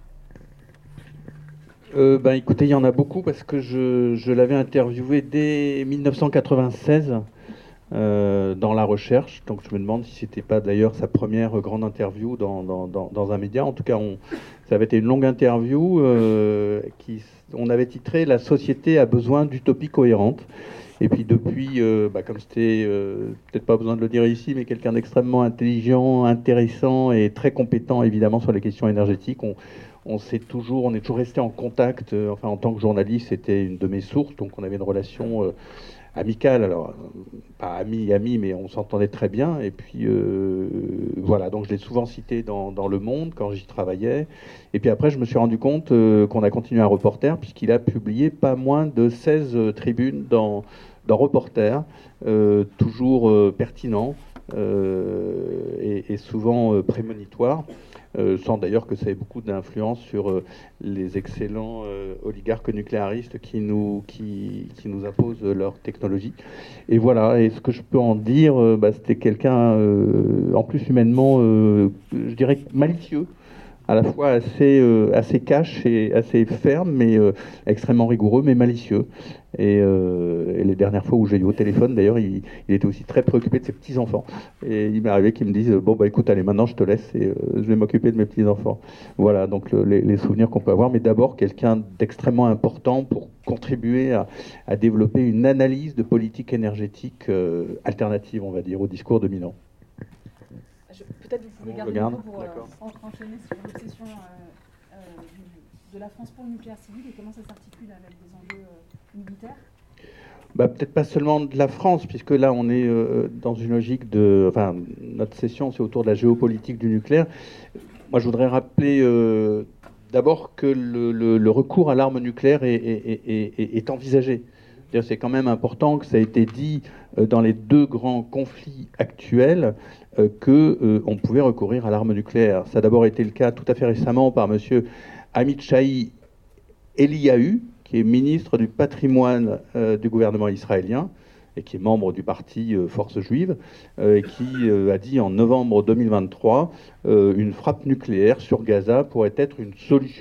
Écoutez, il y en a beaucoup parce que je l'avais interviewé dès 1996 dans la recherche. Donc je me demande si c'était pas d'ailleurs sa première grande interview dans un média. En tout cas, ça avait été une longue interview on avait titré « La société a besoin d'utopies cohérentes ». Et puis depuis, comme c'était peut-être pas besoin de le dire ici, mais quelqu'un d'extrêmement intelligent, intéressant et très compétent évidemment sur les questions énergétiques, on est toujours resté en contact. En tant que journaliste, c'était une de mes sources, donc on avait une relation amicale. Alors, pas ami, mais on s'entendait très bien. Et puis, voilà, donc je l'ai souvent cité dans Le Monde quand j'y travaillais. Et puis après, je me suis rendu compte qu'on a continué un reporter, puisqu'il a publié pas moins de 16 tribunes dans Reporter, toujours pertinent et souvent prémonitoire. Sans d'ailleurs que ça ait beaucoup d'influence sur les excellents oligarques nucléaristes qui nous imposent leur technologie. Et voilà, et ce que je peux en dire, c'était quelqu'un, en plus humainement, je dirais malicieux, à la fois assez cash et assez ferme, mais extrêmement rigoureux, mais malicieux. Et les dernières fois où j'ai eu au téléphone, d'ailleurs, il était aussi très préoccupé de ses petits-enfants. Et il m'est arrivé qu'il me dise « Bon, écoute, allez, maintenant je te laisse et je vais m'occuper de mes petits-enfants. » Voilà, donc les souvenirs qu'on peut avoir, mais d'abord quelqu'un d'extrêmement important pour contribuer à développer une analyse de politique énergétique alternative, on va dire, au discours dominant. Peut-être vous pouvez garder le mot pour enchaîner sur l'obsession de la France pour le nucléaire civil et comment ça s'articule avec des enjeux militaires. Peut-être pas seulement de la France, puisque là on est dans une logique notre session c'est autour de la géopolitique du nucléaire. Moi je voudrais rappeler d'abord que le recours à l'arme nucléaire est envisagé. C'est quand même important que ça ait été dit dans les deux grands conflits actuels qu'on pouvait recourir à l'arme nucléaire. Ça a d'abord été le cas tout à fait récemment par monsieur Amichai Eliyahu, qui est ministre du patrimoine du gouvernement israélien et qui est membre du parti Force Juive, et qui a dit en novembre 2023 une frappe nucléaire sur Gaza pourrait être une solution.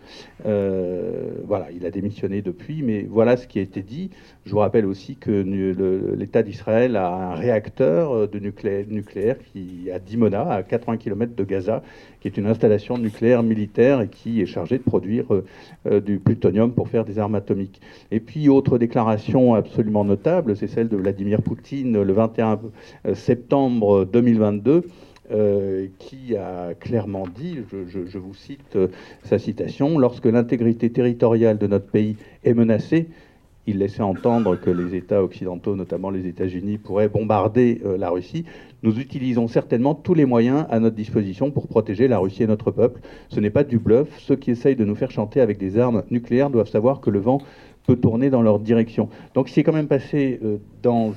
Voilà, il a démissionné depuis, mais voilà ce qui a été dit. Je vous rappelle aussi que l'État d'Israël a un réacteur de nucléaire qui est à Dimona, à 80 km de Gaza, qui est une installation nucléaire militaire et qui est chargée de produire du plutonium pour faire des armes atomiques. Et puis, autre déclaration absolument notable, c'est celle de Vladimir Poutine le 21 septembre 2022, qui a clairement dit, je vous cite sa citation, « Lorsque l'intégrité territoriale de notre pays est menacée », il laissait entendre que les États occidentaux, notamment les États-Unis, pourraient bombarder la Russie. Nous utilisons certainement tous les moyens à notre disposition pour protéger la Russie et notre peuple. Ce n'est pas du bluff. Ceux qui essayent de nous faire chanter avec des armes nucléaires doivent savoir que le vent peut tourner dans leur direction. Donc, c'est quand même passé dans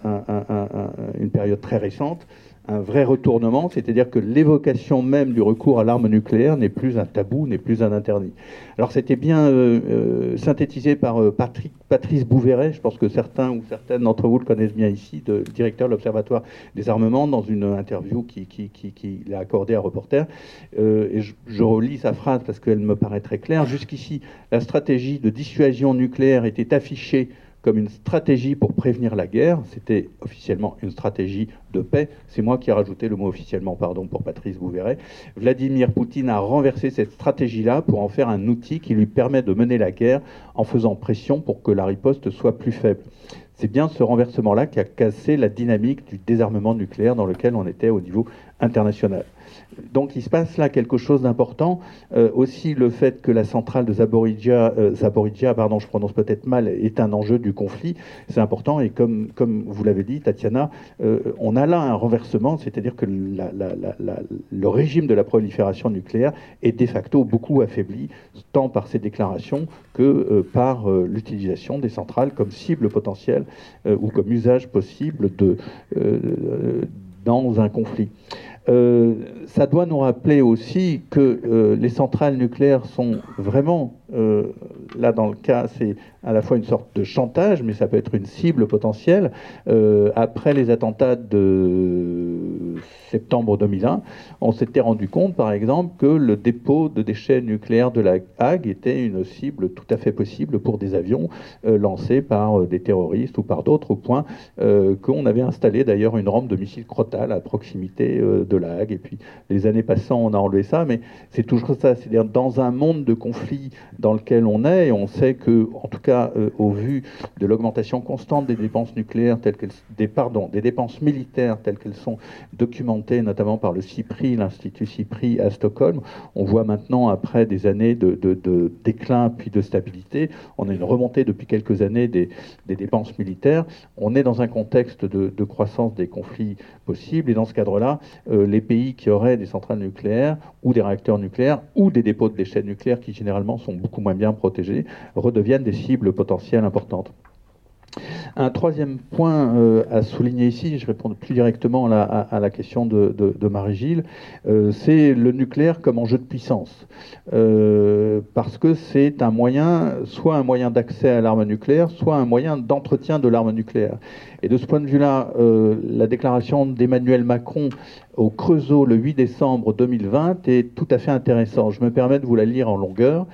une période très récente un vrai retournement, c'est-à-dire que l'évocation même du recours à l'arme nucléaire n'est plus un tabou, n'est plus un interdit. Alors c'était bien synthétisé par Patrice Bouveret, je pense que certains ou certaines d'entre vous le connaissent bien ici, directeur de l'Observatoire des armements, dans une interview qu'il a accordée à Reporter. Et je relis sa phrase parce qu'elle me paraît très claire. Jusqu'ici, la stratégie de dissuasion nucléaire était affichée comme une stratégie pour prévenir la guerre. C'était officiellement une stratégie de paix. C'est moi qui ai rajouté le mot officiellement, pardon, pour Patrice Bouveret. Vladimir Poutine a renversé cette stratégie-là pour en faire un outil qui lui permet de mener la guerre en faisant pression pour que la riposte soit plus faible. C'est bien ce renversement-là qui a cassé la dynamique du désarmement nucléaire dans lequel on était au niveau international. Donc il se passe là quelque chose d'important. Aussi le fait que la centrale de Zaporizhzhia, je prononce peut-être mal, est un enjeu du conflit, c'est important. Et comme vous l'avez dit, Tatiana, on a là un renversement, c'est-à-dire que le régime de la prolifération nucléaire est de facto beaucoup affaibli, tant par ces déclarations que par l'utilisation des centrales comme cible potentielle ou comme usage possible dans un conflit. Ça doit nous rappeler aussi que les centrales nucléaires sont vraiment, là dans le cas, c'est à la fois une sorte de chantage, mais ça peut être une cible potentielle. Après les attentats de septembre 2001, on s'était rendu compte, par exemple, que le dépôt de déchets nucléaires de La Hague était une cible tout à fait possible pour des avions lancés par des terroristes ou par d'autres, au point qu'on avait installé d'ailleurs une rampe de missiles Crotale à proximité de La Hague. Et puis, les années passant, on a enlevé ça, mais c'est toujours ça. C'est-à-dire, dans un monde de conflits dans lequel on est, et on sait que, en tout cas, au vu de l'augmentation constante des dépenses nucléaires, des dépenses militaires telles qu'elles sont documentées, notamment par le CIPRI, l'Institut CIPRI à Stockholm, on voit maintenant, après des années de déclin puis de stabilité, on a une remontée depuis quelques années des dépenses militaires. On est dans un contexte de croissance des conflits possibles, et dans ce cadre-là, les pays qui auraient des centrales nucléaires ou des réacteurs nucléaires ou des dépôts de déchets nucléaires qui généralement sont beaucoup moins bien protégés redeviennent des cibles potentielles importantes. Un troisième point à souligner ici, je réponds plus directement à la question de Marie-Gilles, c'est le nucléaire comme enjeu de puissance. Parce que c'est un moyen, soit un moyen d'accès à l'arme nucléaire, soit un moyen d'entretien de l'arme nucléaire. Et de ce point de vue-là, la déclaration d'Emmanuel Macron au Creusot le 8 décembre 2020 est tout à fait intéressante. Je me permets de vous la lire en longueur.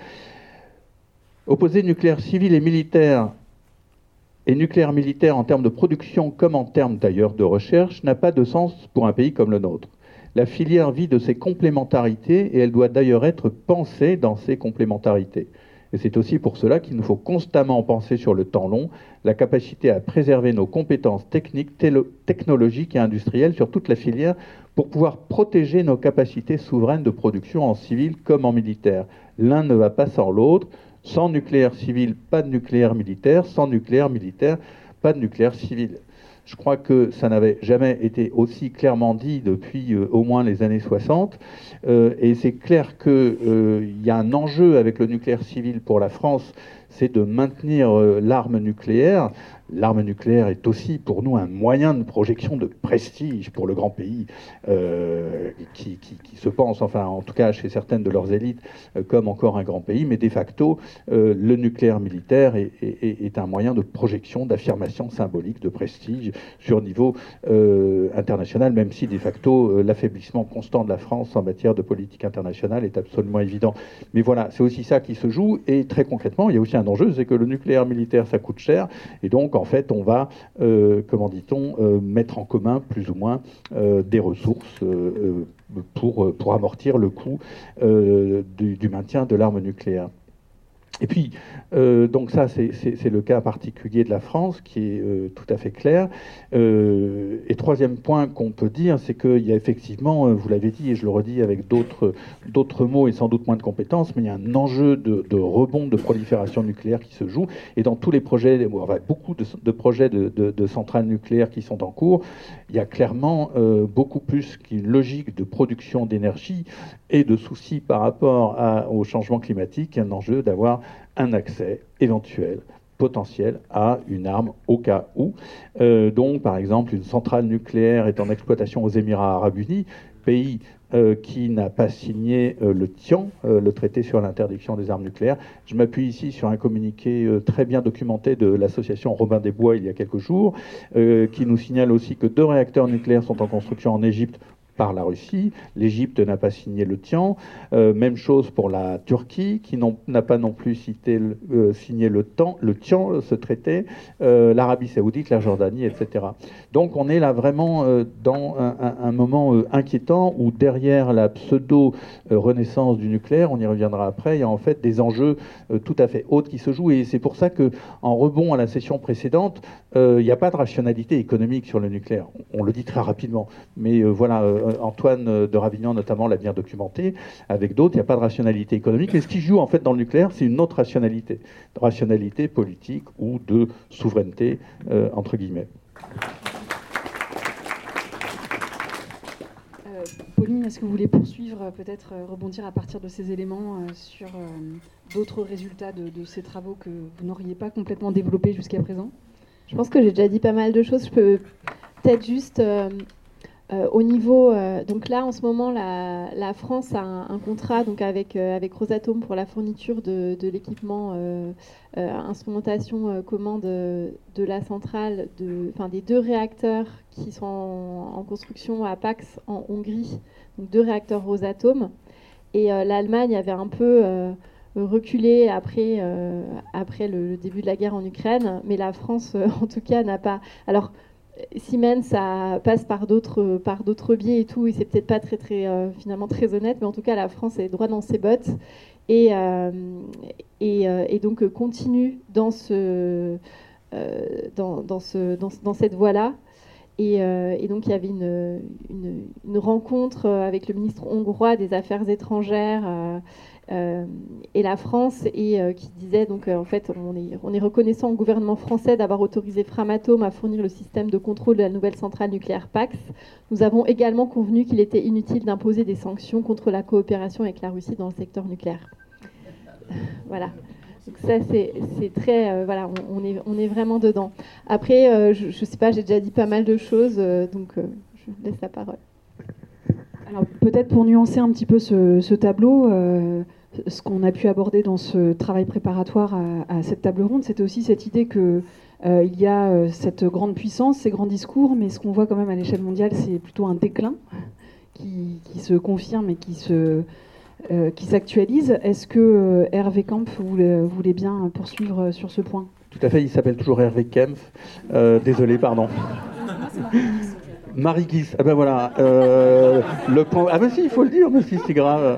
Opposer nucléaire civil et militaire et nucléaire militaire en termes de production comme en termes d'ailleurs de recherche n'a pas de sens pour un pays comme le nôtre. La filière vit de ses complémentarités et elle doit d'ailleurs être pensée dans ses complémentarités. Et c'est aussi pour cela qu'il nous faut constamment penser sur le temps long la capacité à préserver nos compétences techniques, technologiques et industrielles sur toute la filière pour pouvoir protéger nos capacités souveraines de production en civil comme en militaire. L'un ne va pas sans l'autre. Sans nucléaire civil, pas de nucléaire militaire. Sans nucléaire militaire, pas de nucléaire civil. Je crois que ça n'avait jamais été aussi clairement dit depuis au moins les années 60. Et c'est clair qu'il y a un enjeu avec le nucléaire civil pour la France c'est de maintenir l'arme nucléaire. L'arme nucléaire est aussi pour nous un moyen de projection de prestige pour le grand pays qui se pense, enfin en tout cas chez certaines de leurs élites, comme encore un grand pays, mais de facto le nucléaire militaire est un moyen de projection, d'affirmation symbolique, de prestige sur niveau international, même si de facto l'affaiblissement constant de la France en matière de politique internationale est absolument évident. Mais voilà, c'est aussi ça qui se joue, et très concrètement, il y a aussi un enjeu, c'est que le nucléaire militaire, ça coûte cher, et donc en fait, on va, comment dit-on, mettre en commun plus ou moins des ressources pour amortir le coût du maintien de l'arme nucléaire. Et puis, donc ça, c'est le cas particulier de la France, qui est tout à fait clair. Et troisième point qu'on peut dire, c'est qu'il y a effectivement, vous l'avez dit, et je le redis avec d'autres mots et sans doute moins de compétences, mais il y a un enjeu de rebond de prolifération nucléaire qui se joue. Et dans tous les projets, enfin, beaucoup de projets de centrales nucléaires qui sont en cours, il y a clairement beaucoup plus qu'une logique de production d'énergie et de soucis par rapport au changement climatique, un enjeu d'avoir un accès éventuel, potentiel, à une arme au cas où. Donc, par exemple, une centrale nucléaire est en exploitation aux Émirats arabes unis, pays qui n'a pas signé le TIAN, le traité sur l'interdiction des armes nucléaires. Je m'appuie ici sur un communiqué très bien documenté de l'association Robin des Bois il y a quelques jours, qui nous signale aussi que 2 réacteurs nucléaires sont en construction en Égypte par la Russie. L'Égypte n'a pas signé le TIAN. Même chose pour la Turquie, qui n'a pas non plus signé le TIAN, ce traité. L'Arabie Saoudite, la Jordanie, etc. Donc on est là vraiment dans un moment inquiétant où derrière la pseudo-renaissance du nucléaire, on y reviendra après, il y a en fait des enjeux tout à fait hauts qui se jouent. Et c'est pour ça qu'en rebond à la session précédente, il n'y a pas de rationalité économique sur le nucléaire. On le dit très rapidement. Mais voilà, Antoine de Ravignan notamment l'a bien documenté, avec d'autres, il n'y a pas de rationalité économique. Et ce qui joue en fait dans le nucléaire, c'est une autre rationalité politique ou de souveraineté, entre guillemets. Pauline, est-ce que vous voulez poursuivre, peut-être rebondir à partir de ces éléments sur d'autres résultats de ces travaux que vous n'auriez pas complètement développés jusqu'à présent ? Je pense que j'ai déjà dit pas mal de choses. Je peux peut-être juste... au niveau, donc là en ce moment la France a un contrat donc avec Rosatom pour la fourniture de l'équipement instrumentation commande de la centrale, des 2 réacteurs qui sont en construction à Pax en Hongrie, donc 2 réacteurs Rosatom, et l'Allemagne avait un peu reculé après le début de la guerre en Ukraine, mais la France en tout cas n'a pas... Alors Siemens, ça passe par d'autres biais et tout, et c'est peut-être pas finalement très honnête, mais en tout cas la France est droit dans ses bottes et donc continue dans cette voie-là. Et donc il y avait une rencontre avec le ministre hongrois des Affaires étrangères et la France, qui disait donc en fait on est reconnaissant au gouvernement français d'avoir autorisé Framatome à fournir le système de contrôle de la nouvelle centrale nucléaire Pax. Nous avons également convenu qu'il était inutile d'imposer des sanctions contre la coopération avec la Russie dans le secteur nucléaire. Voilà. Donc ça c'est très voilà, on est vraiment dedans. Après je sais pas, j'ai déjà dit pas mal de choses, donc je laisse la parole. Alors peut-être pour nuancer un petit peu ce tableau, ce qu'on a pu aborder dans ce travail préparatoire à cette table ronde, c'était aussi cette idée que il y a cette grande puissance, ces grands discours, mais ce qu'on voit quand même à l'échelle mondiale, c'est plutôt un déclin qui se confirme et qui s'actualise. Est-ce que Hervé Kempf voulait bien poursuivre sur ce point ? Tout à fait, il s'appelle toujours Hervé Kempf. Désolé, pardon. Marie Guis, ah ben voilà. Ah ben si, il faut le dire, mais si, c'est grave.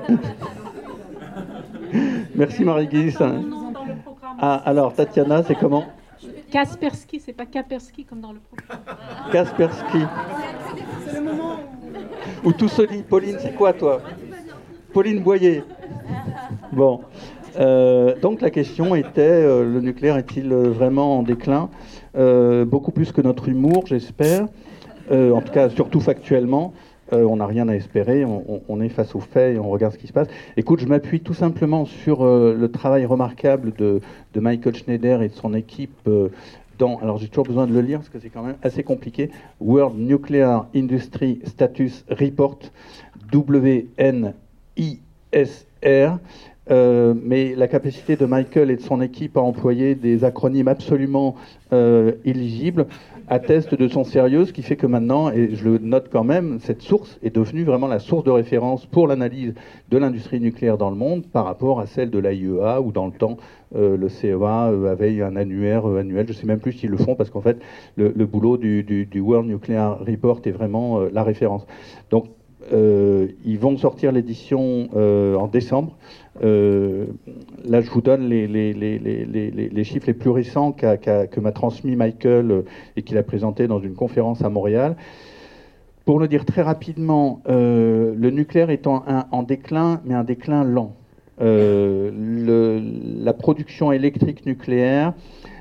Merci Marie Guis. Ah, alors, Tatiana, c'est comment ? Kaspersky, c'est pas Kaspersky comme dans le programme. Kaspersky. C'est le moment où tout se lit. Pauline, c'est quoi toi ? Pauline Boyer. Bon. Donc la question était, le nucléaire est-il vraiment en déclin ? Beaucoup plus que notre humour, j'espère. En tout cas, surtout factuellement. on n'a rien à espérer, on est face aux faits et on regarde ce qui se passe. Écoute, je m'appuie tout simplement sur le travail remarquable de Michael Schneider et de son équipe alors j'ai toujours besoin de le lire parce que c'est quand même assez compliqué, World Nuclear Industry Status Report, WNISR, mais la capacité de Michael et de son équipe à employer des acronymes absolument illisibles atteste de son sérieux, ce qui fait que maintenant, et je le note quand même, cette source est devenue vraiment la source de référence pour l'analyse de l'industrie nucléaire dans le monde par rapport à celle de l'AIEA, où dans le temps, le CEA avait un annuaire annuel. Je ne sais même plus s'ils le font, parce qu'en fait, le boulot du World Nuclear Report est vraiment la référence. Donc, ils vont sortir l'édition en décembre. Là, je vous donne les chiffres les plus récents que m'a transmis Michael et qu'il a présenté dans une conférence à Montréal. Pour le dire très rapidement, le nucléaire est en déclin, mais un déclin lent. La production électrique nucléaire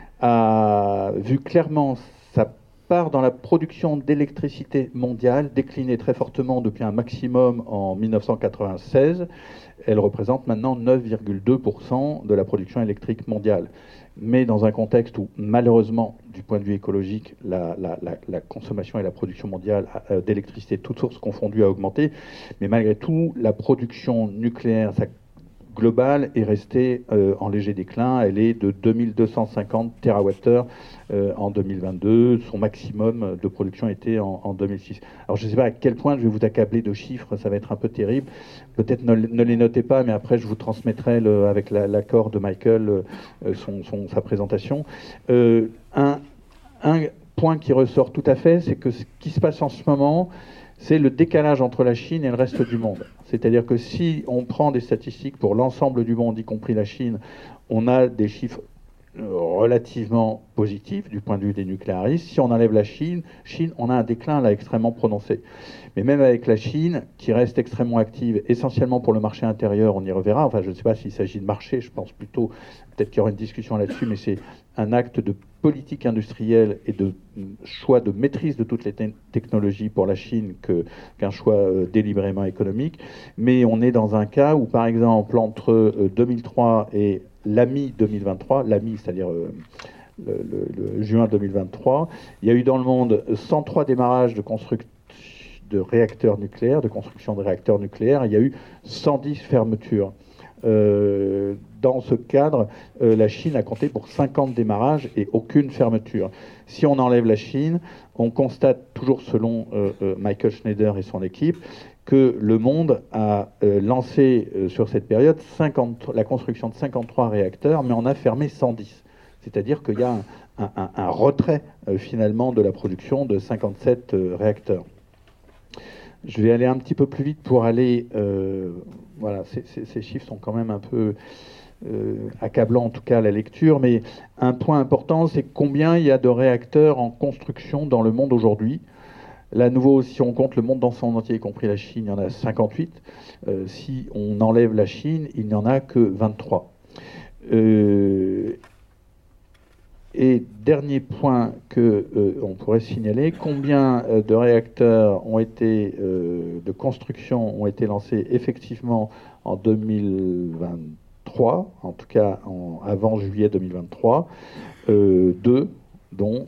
a vu clairement sa part dans la production d'électricité mondiale décliner très fortement depuis un maximum en 1996. Elle représente maintenant 9,2% de la production électrique mondiale. Mais dans un contexte où, malheureusement, du point de vue écologique, la consommation et la production mondiale d'électricité, toutes sources confondues, a augmenté. Mais malgré tout, la production nucléaire globale est restée en léger déclin. Elle est de 2250 TWh en 2022. Son maximum de production était en 2006. Alors je ne sais pas à quel point je vais vous accabler de chiffres, ça va être un peu terrible. Peut-être ne les notez pas, mais après je vous transmettrai avec l'accord de Michael sa présentation. Un point qui ressort tout à fait, c'est que ce qui se passe en ce moment, c'est le décalage entre la Chine et le reste du monde. C'est-à-dire que si on prend des statistiques pour l'ensemble du monde, y compris la Chine, on a des chiffres relativement positifs du point de vue des nucléaristes. Si on enlève la Chine, on a un déclin là extrêmement prononcé. Mais même avec la Chine, qui reste extrêmement active, essentiellement pour le marché intérieur, on y reverra. Enfin, je ne sais pas s'il s'agit de marché, je pense plutôt, peut-être qu'il y aura une discussion là-dessus, mais c'est un acte de politique industrielle et de choix de maîtrise de toutes les technologies pour la Chine qu'un choix délibérément économique. Mais on est dans un cas où, par exemple, entre 2003 et l'AMI 2023, l'AMI, c'est-à-dire le juin 2023, il y a eu dans le monde 103 démarrages de réacteurs nucléaires, de construction de réacteurs nucléaires. Il y a eu 110 fermetures. Dans ce cadre, la Chine a compté pour 50 démarrages et aucune fermeture. Si on enlève la Chine, on constate, toujours selon Michael Schneider et son équipe, que le monde a lancé sur cette période la construction de 53 réacteurs, mais on a fermé 110. C'est-à-dire qu'il y a un retrait finalement de la production de 57 réacteurs. Je vais aller un petit peu plus vite pour aller... voilà, ces chiffres sont quand même un peu accablants, en tout cas à la lecture, mais un point important, c'est combien il y a de réacteurs en construction dans le monde aujourd'hui. Là, à nouveau, si on compte le monde dans son entier, y compris la Chine, il y en a 58. Si on enlève la Chine, il n'y en a que 23. Et dernier point qu'on pourrait signaler, combien de réacteurs de construction ont été lancés effectivement en 2023, en tout cas avant juillet 2023, 2 dont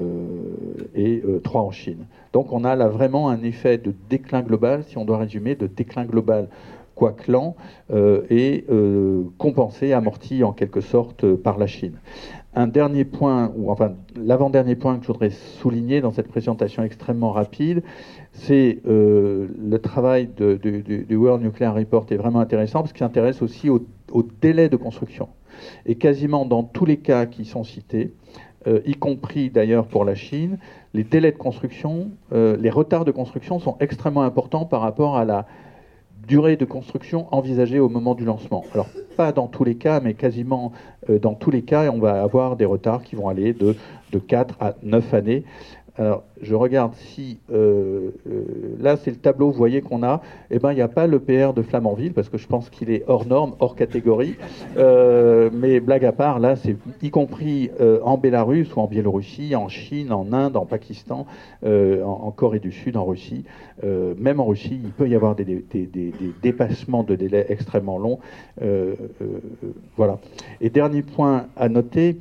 3 en Chine. Donc on a là vraiment un effet de déclin global, si on doit résumer, de déclin global quoique lent, et compensé, amorti en quelque sorte par la Chine. Un dernier point, ou enfin l'avant-dernier point que je voudrais souligner dans cette présentation extrêmement rapide, c'est le travail du World Nuclear Report est vraiment intéressant parce qu'il s'intéresse aussi au délai de construction. Et quasiment dans tous les cas qui sont cités, y compris d'ailleurs pour la Chine, les délais de construction, les retards de construction sont extrêmement importants par rapport à la durée de construction envisagée au moment du lancement. Alors, pas dans tous les cas, mais quasiment dans tous les cas, on va avoir des retards qui vont aller de 4 à 9 années. Alors, je regarde si... là, c'est le tableau, vous voyez qu'on a... Eh bien, il n'y a pas l'EPR de Flamanville, parce que je pense qu'il est hors norme, hors catégorie. Mais blague à part, là, c'est y compris en Bélarus ou en Biélorussie, en Chine, en Inde, en Pakistan, en Corée du Sud, en Russie. Même en Russie, il peut y avoir des dépassements de délais extrêmement longs. Voilà. Et dernier point à noter...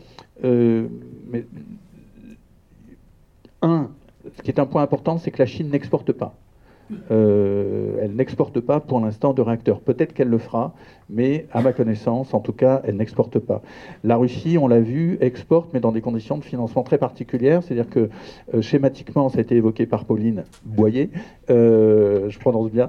ce qui est un point important, c'est que la Chine n'exporte pas. Elle n'exporte pas pour l'instant de réacteurs. Peut-être qu'elle le fera, mais à ma connaissance, en tout cas, elle n'exporte pas. La Russie, on l'a vu, exporte, mais dans des conditions de financement très particulières. C'est-à-dire que schématiquement, ça a été évoqué par Pauline Boyer, je prononce bien,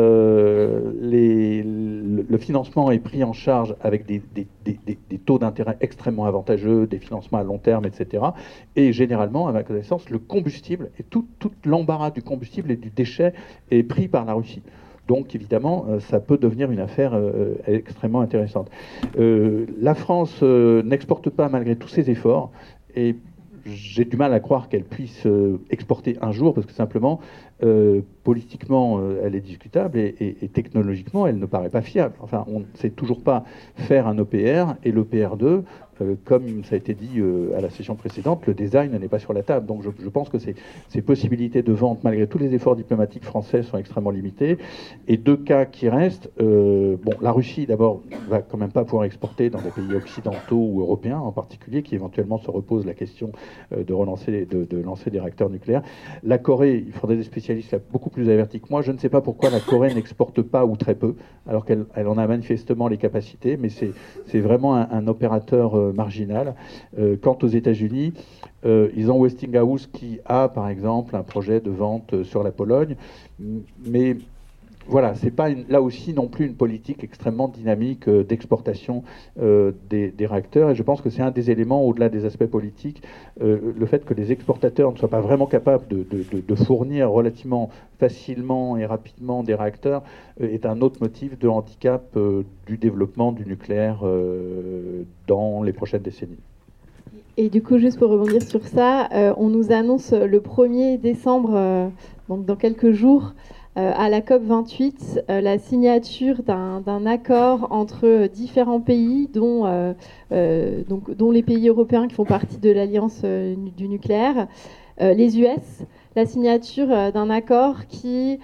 le financement est pris en charge avec des taux d'intérêt extrêmement avantageux, des financements à long terme, etc. Et généralement, à ma connaissance, le combustible et tout l'embarras du combustible et du déchet est pris par la Russie. Donc évidemment, ça peut devenir une affaire extrêmement intéressante. La France n'exporte pas malgré tous ses efforts, et j'ai du mal à croire qu'elle puisse exporter un jour, parce que simplement, politiquement, elle est discutable, et technologiquement, elle ne paraît pas fiable. Enfin, on ne sait toujours pas faire un EPR, et l'EPR 2, comme ça a été dit à la session précédente, le design n'est pas sur la table. Donc je pense que ces possibilités de vente, malgré tous les efforts diplomatiques français, sont extrêmement limitées. Et deux cas qui restent, la Russie, d'abord, va quand même pas pouvoir exporter dans des pays occidentaux ou européens en particulier, qui éventuellement se reposent la question de lancer des réacteurs nucléaires. La Corée, il faudrait des spécialistes là, beaucoup plus avertis que moi. Je ne sais pas pourquoi la Corée n'exporte pas ou très peu, alors qu'elle en a manifestement les capacités, mais c'est vraiment un opérateur marginal. Quant aux États-Unis, ils ont Westinghouse qui a, par exemple, un projet de vente sur la Pologne, mais voilà, c'est pas là aussi non plus une politique extrêmement dynamique d'exportation des réacteurs, et je pense que c'est un des éléments, au-delà des aspects politiques, le fait que les exportateurs ne soient pas vraiment capables de fournir relativement facilement et rapidement des réacteurs est un autre motif de handicap du développement du nucléaire dans les prochaines décennies. Et du coup, juste pour rebondir sur ça, on nous annonce le 1er décembre, donc dans quelques jours, à la COP28, la signature d'un accord entre différents pays, dont les pays européens qui font partie de l'Alliance du nucléaire, les US, la signature d'un accord qui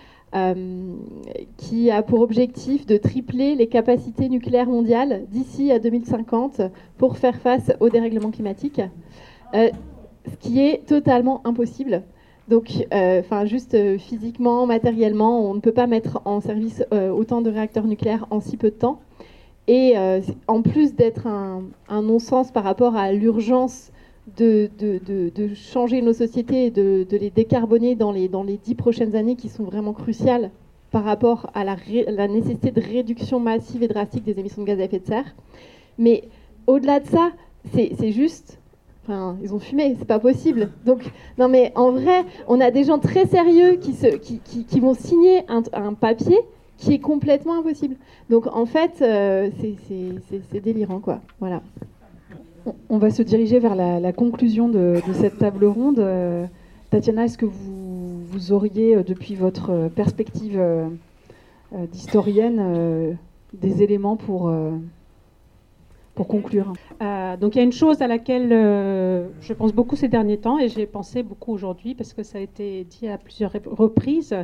a pour objectif de tripler les capacités nucléaires mondiales d'ici à 2050 pour faire face au dérèglement climatique, ce qui est totalement impossible. Donc, juste physiquement, matériellement, on ne peut pas mettre en service autant de réacteurs nucléaires en si peu de temps. Et en plus d'être un non-sens par rapport à l'urgence de changer nos sociétés et de les décarboner dans les 10 prochaines années, qui sont vraiment cruciales par rapport à la nécessité de réduction massive et drastique des émissions de gaz à effet de serre. Mais au-delà de ça, c'est juste... Enfin, ils ont fumé, c'est pas possible. Donc, non mais en vrai, on a des gens très sérieux qui vont signer un papier qui est complètement impossible. Donc en fait, c'est délirant, quoi. Voilà. On va se diriger vers la conclusion de cette table ronde. Tatiana, est-ce que vous auriez, depuis votre perspective d'historienne, des éléments pour conclure? Donc il y a une chose à laquelle je pense beaucoup ces derniers temps, et j'ai pensé beaucoup aujourd'hui parce que ça a été dit à plusieurs reprises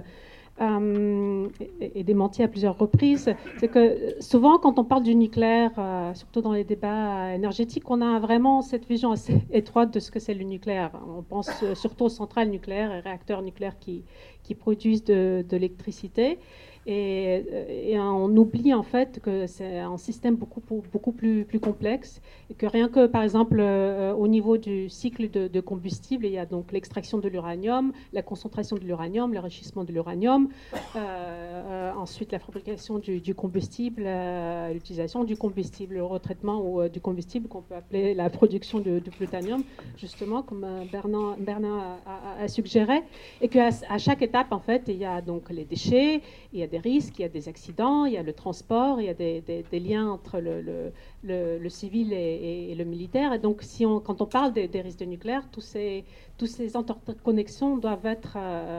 et démenti à plusieurs reprises, c'est que souvent quand on parle du nucléaire, surtout dans les débats énergétiques, on a vraiment cette vision assez étroite de ce que c'est le nucléaire. On pense surtout aux centrales nucléaires et réacteurs nucléaires qui produisent de l'électricité. Et on oublie en fait que c'est un système beaucoup plus complexe, et que rien que par exemple au niveau du cycle de combustible, il y a donc l'extraction de l'uranium, la concentration de l'uranium, l'enrichissement de l'uranium. ensuite la fabrication du combustible, l'utilisation du combustible, le retraitement ou du combustible qu'on peut appeler la production du plutonium, justement, comme Bernard a suggéré, et qu'à chaque étape, en fait, il y a donc les déchets, il y a des risques, il y a des accidents, il y a le transport, il y a des liens entre le civil et le militaire. Et donc, quand on parle des risques de nucléaire, toutes ces interconnexions doivent être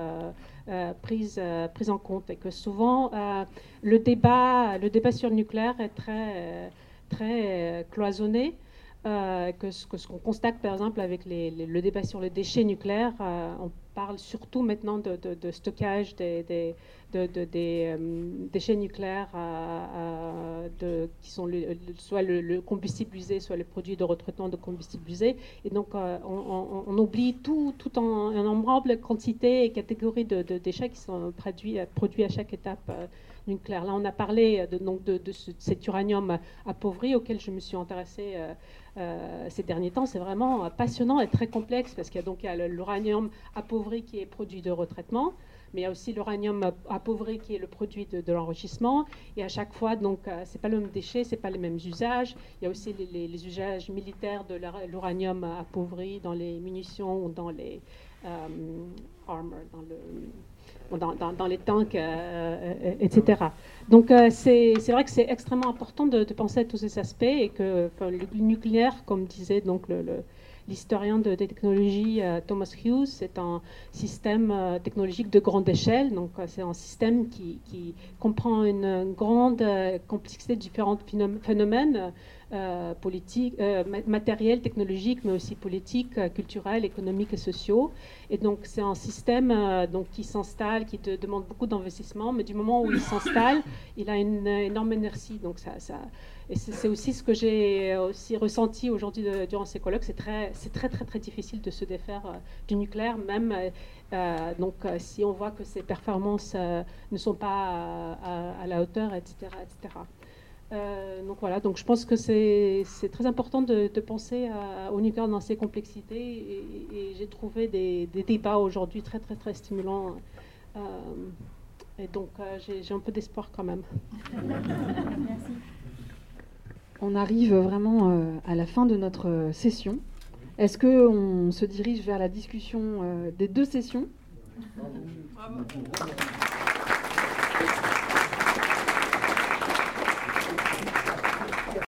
prises en compte, et que souvent le débat sur le nucléaire est très cloisonné. Ce qu'on constate par exemple avec le débat sur les déchets nucléaires, on parle surtout maintenant de stockage des déchets nucléaires qui sont soit le combustible usé, soit les produits de retraitement de combustible usé. Et donc on oublie tout en innombrables quantités et catégories de déchets qui sont produits à chaque étape nucléaire. Là, on a parlé de cet uranium appauvri auquel je me suis intéressée ces derniers temps. C'est vraiment passionnant et très complexe parce qu'il y a l'uranium appauvri qui est produit de retraitement, mais il y a aussi l'uranium appauvri qui est le produit de l'enrichissement. Et à chaque fois, donc, c'est pas le même déchet, c'est pas les mêmes usages. Il y a aussi les usages militaires de l'uranium appauvri dans les munitions ou dans les armor, dans les tanks, etc. Donc c'est vrai que c'est extrêmement important de penser à tous ces aspects, et que le nucléaire, comme disait donc l'historien des technologies Thomas Hughes, c'est un système technologique de grande échelle. Donc c'est un système qui comprend une grande complexité de différents phénomènes politiques, matériels, technologiques, mais aussi politiques, culturels, économiques et sociaux. Et donc c'est un système qui s'installe, qui te demande beaucoup d'investissement, mais du moment où il s'installe, il a une énorme inertie. Donc et c'est aussi ce que j'ai aussi ressenti aujourd'hui durant ces colloques. C'est très difficile de se défaire du nucléaire, même si on voit que ses performances ne sont pas à la hauteur, etc. Donc voilà, donc je pense que c'est très important de penser au nucléaire dans ses complexités, et j'ai trouvé des débats aujourd'hui très stimulants, et donc j'ai un peu d'espoir quand même. Merci. On arrive vraiment à la fin de notre session. Est-ce qu'on se dirige vers la discussion des deux sessions ? Bravo.